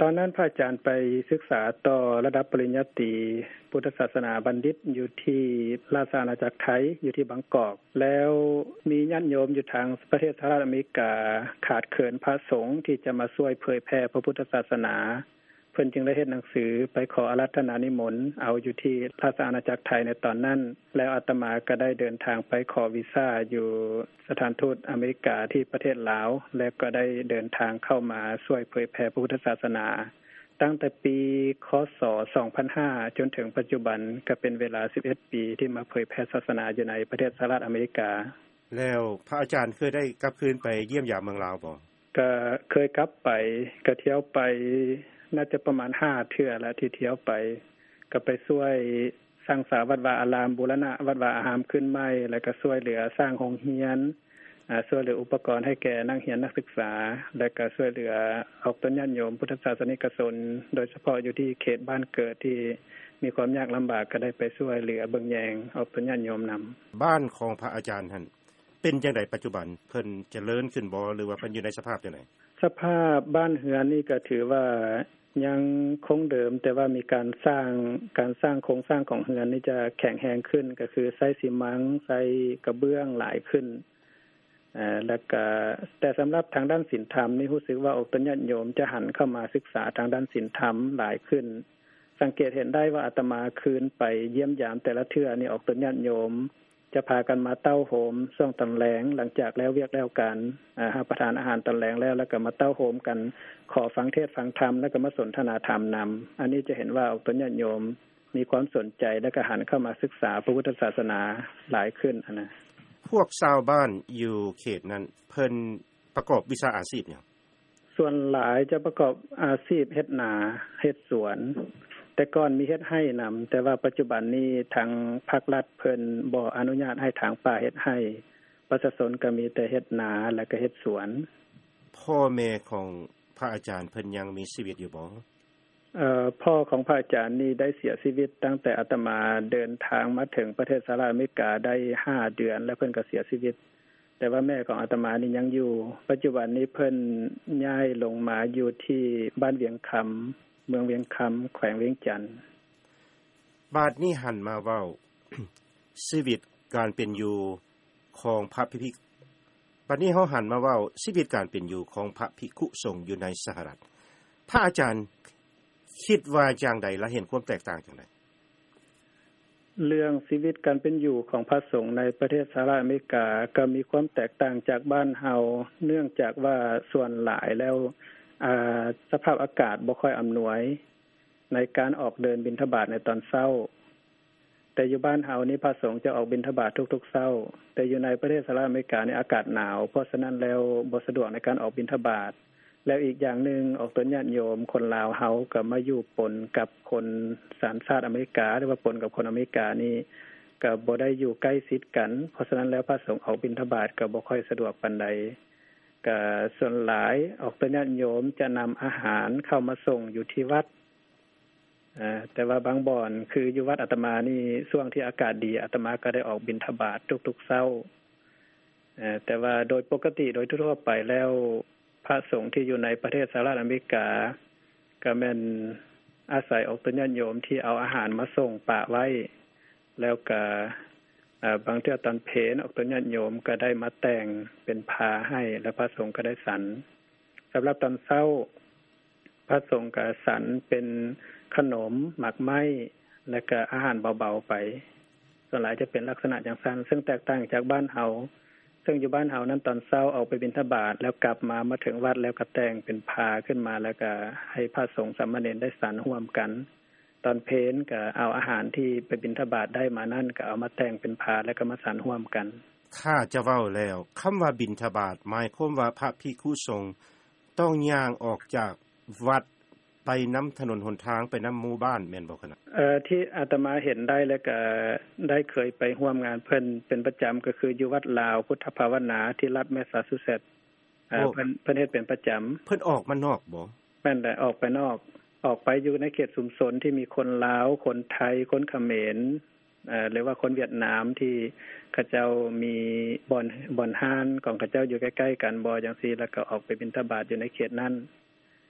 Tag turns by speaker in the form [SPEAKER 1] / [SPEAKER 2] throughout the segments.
[SPEAKER 1] ตอนนั้นพระอาจารย์ไปศึกษาต่อระดับปริญญาตรีพุทธศาสนาบัณฑิตอยู่ที่ราชอาณาจักรไทยอยู่ที่บางกอกแล้วมีญาติโยมอยู่ทางประเทศสหรัฐอเมริกาขาดเขินพระสงฆ์ที่จะมาช่วยเผยแพร่พระพุทธศาสนาเพิ่นจึงได้เฮ็ดหนังสือไปขออาราธนานิมนต์เอาอยู่ที่ราชอาณาจักรไทยในตอนนั้นแล้วอาตมาก็ได้เดินทางไปขอวีซ่าอยู่สถานทูตอเมริกาที่ประเทศลาวและก็ได้เดินทางเข้ามาช่วยเผยแพร่พระพุทธศาสนาตั้งแต่ปีคศ2005จนถึงปัจจุบันก็เป็นเวลา11ปีที่มาเผยแพร่ศาสนาอยู่ในประเทศสหรัฐอเมริกา
[SPEAKER 2] แล้วพระอาจารย์เคยได้กลับคืนไปเยี่ยมยามเมืองลาวบ่
[SPEAKER 1] ก็เคยกลับไปก็เที่ยวไปน่าจะประมาณ5เทื่อแล้วที่เที่ยวไปก็ไปช่วยสร้างศาวัดวาอารามบูรณะวัดวาอารามขึ้นใหม่แล้วก็ช่วยเหลือสร้างโรงเรียนช่วยเหลืออุปกรณ์ให้แก่นักเรียนนักศึกษาและก็ช่วยเหลือออกต้นญาติโยมพุทธศาสนิกชนโดยเฉพาะอยู่ที่เขตบ้านเกิดที่มีความยากลำบากก็ได้ไปช่วยเหลือเบิ่งแยงออกต้นญาติโยมนํา
[SPEAKER 2] บ้านของพระอาจารย์หั่นเป็นจังได๋ปัจจุบันเพิ่นเจริญขึ้นบ่หรือว่าเพิ่นอยู่ในสภาพจังได๋
[SPEAKER 1] สภาพบ้านเรือนนี่ก็ถือว่ายังคงเดิมแต่ว่ามีการสร้างโครงสร้างของเรือนนี่จะแข็งแรงขึ้นก็คือใช้ซีมังใช้กระเบื้องหลายขึ้นแล้วก็แต่สำหรับทางด้านศีลธรรมนี่รู้สึกว่าอกตนญาติโยมจะหันเข้ามาศึกษาทางด้านศีลธรรมหลายขึ้นสังเกตเห็นได้ว่าอาตมาคืนไปเยี่ยมยามแต่ละเทื่อนี่ออกตนญาติโยมจะพากันมาเต้าโหมช่วงตอนแลงหลังจากแล้วเวียกแล้วกันรับประทานอาหารตอนแลงแล้วก็มาเต้าโหมกันขอฟังเทศน์ฟังธรรมแล้วก็มาสนทนาธรรมนําอันนี้จะเห็นว่าออกตนญาติโยมมีความสนใจและก็หันเข้ามาศึกษาพระพุทธศาสนาหลายขึ้นนะ
[SPEAKER 2] พวกชาวบ้านอยู่เขตนั้นเพิ่นประกอบวิชาอาชีพหยัง
[SPEAKER 1] ส่วนหลายจะประกอบอาชีพเฮ็ดนาเฮ็ดสวนแต่ก่อนมีเฮ็ดไร่นําแต่ว่าปัจจุบันนี้ทางภาครัฐเพิ่นบ่อนุญาตให้ทางป่าเฮ็ดไร่ประชาชนก็มีแต่เฮ็ดนาและก็เฮ็ดสวน
[SPEAKER 2] พ่อแม่ของพระอาจารย์เพิ่นยังมีชีวิตอยู่บ่
[SPEAKER 1] พ่อของพระอาจารย์นี่ได้เสียชีวิตตั้งแต่อาตมาเดินทางมาถึงประเทศสหรัฐอเมริกาได้5เดือนแล้วเพิ่นก็เสียชีวิตแต่ว่าแม่ของอาตมานี่ยังอยู่ปัจจุบันนี้เพิ่นย้ายลงมาอยู่ที่บ้านเวียงคำเมืองเวียงคำแขวงเวียงจันทน์
[SPEAKER 2] บาดนี้หันมาเว้า ชีวิตการเป็นอยู่ของพระภิกษุบัดนี้เฮาหันมาเว้าชีวิตการเป็นอยู่ของพระภิกขุสงฆ์อยู่ในสหรัฐพระอาจารย์คิดว่าจังได๋และเห็นความแตกต่างจังได๋
[SPEAKER 1] เรื่องชีวิตการเป็นอยู่ของพระสงฆ์ในประเทศสหรัฐอเมริกาก็มีความแตกต่างจากบ้านเฮาเนื่องจากว่าส่วนหลายแล้วสภาพอากาศบ่ค่อยอำนวยในการออกเดินบิณฑบาตในตอนเช้าแต่อยู่บ้านเฮานี่พระสงฆ์จะออกบิณฑบาตทุกๆเช้าแต่อยู่ในประเทศสหรัฐอเมริกานี่อากาศหนาวเพราะฉะนั้นแล้วบ่สะดวกในการออกบิณฑบาตแล้วอีกอย่างนึงออกตนญาติโยมคนลาวเฮาก็มาอยู่ปนกับคนสัญชาติอเมริกาหรือว่าปนกับคนอเมริกานี่ก็บ่ได้อยู่ใกล้ชิดกันเพราะฉะนั้นแล้วพระสงฆ์ออกบิณฑบาตก็บ่ค่อยสะดวกปานใดก็ส่วนหลายออกตนญาติโยมจะนําอาหารเข้ามาส่งอยู่ที่วัดแต่ว่าบางบ่อนคืออยู่วัดอาตมานี่ช่วงที่อากาศดีอาตมาก็ได้ออกบิณฑบาตทุกๆเช้าแต่ว่าโดยปกติโดยทั่วไปแล้วพระสงฆ์ที่อยู่ในประเทศสหรัฐอเมริกาก็แม่นอาศัยออกตนญาติโยมที่เอาอาหารมาส่งปะไว้แล้วก็บางเทื่อตอนเพลออกตนญาติโยมก็ได้มาแต่งเป็นผ้าให้และพระสงฆ์ก็ได้ฉันสำหรับตอนเช้าพระสงฆ์ก็ฉันเป็นขนมหมักไม้และก็อาหารเบาๆไปส่วนหลายจะเป็นลักษณะอย่างนั้นซึ่งแตกต่างจากบ้านเฮาซึ่งอยู่บ้านเฮานั้นตอนเช้าออกไปบิณฑบาตแล้วกลับมาถึงวัดแล้วก็แต่งเป็นผ้าขึ้นมาแล้วก็ให้พระสงฆ์สามเณรได้ฉันร่วมกันตอนเพลก็เอาอาหารที่ไปบิณฑบาตได้มานั่นก็เอามาแต่งเป็นผ้าแล้วก็มาฉันร่วมกัน
[SPEAKER 2] ถ้าจะเว้าแล้วคำว่าบิณฑบาตหมายความว่าพระภิกขุสงฆ์ต้องย่างออกจากวัดไปนําถนนหนทางไปนําหมู่บ้านแม่นบ่คั่นน่ะ
[SPEAKER 1] ที่อาตมาเห็นได้แล้วก็ได้เคยไปร่วมงานเพิ่นเป็นประจำก็คืออยู่วัดลาวพุทธภาวนาที่รัฐแมสซาชูเซตส์เพิ่นเฮ็ดเป็นประจำ
[SPEAKER 2] เพิ่นออกมานอกบ่
[SPEAKER 1] แม่นได้ออกไปนอกออกไปอยู่ในเขตชุมชนที่มีคนลาวคนไทยคนเขมรหรือว่าคนเวียดนามที่เขาเจ้ามีบ่อนห้านของเขาเจ้าอยู่ใกล้ๆกันบ่จังซี่แล้วก็ออกไปบิณฑบาตอยู่ในเขตนั้น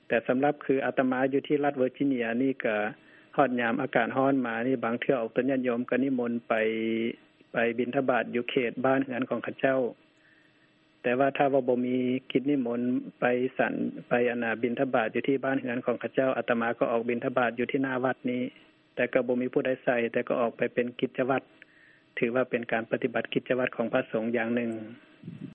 [SPEAKER 1] แต่สำหรับคืออาตมาอยู่ที่รัฐเวอร์จิเนียนี่ก็ฮอดยามอากาศร้อนมานี่บางเทื่อออกตนญาติโยมก็นิมนต์ไปบิณฑบาตอยู่เขตบ้านเรือนของข้าเจ้าแต่ว่าถ้าว่าบ่มีกิจนิมนต์ไปสั่นไปบิณฑบาตอยู่ที่บ้านเรือนของข้าเจ้าอาตมาก็ออกบิณฑบาตอยู่ที่หน้าวัดนี้แต่ก็บ่มีผู้ใดใส่แต่ก็ออกไปเป็นกิจวัตรถือว่าเป็นการปฏิบัติกิจวัตรของพระสงฆ์อย่างหนึ่ง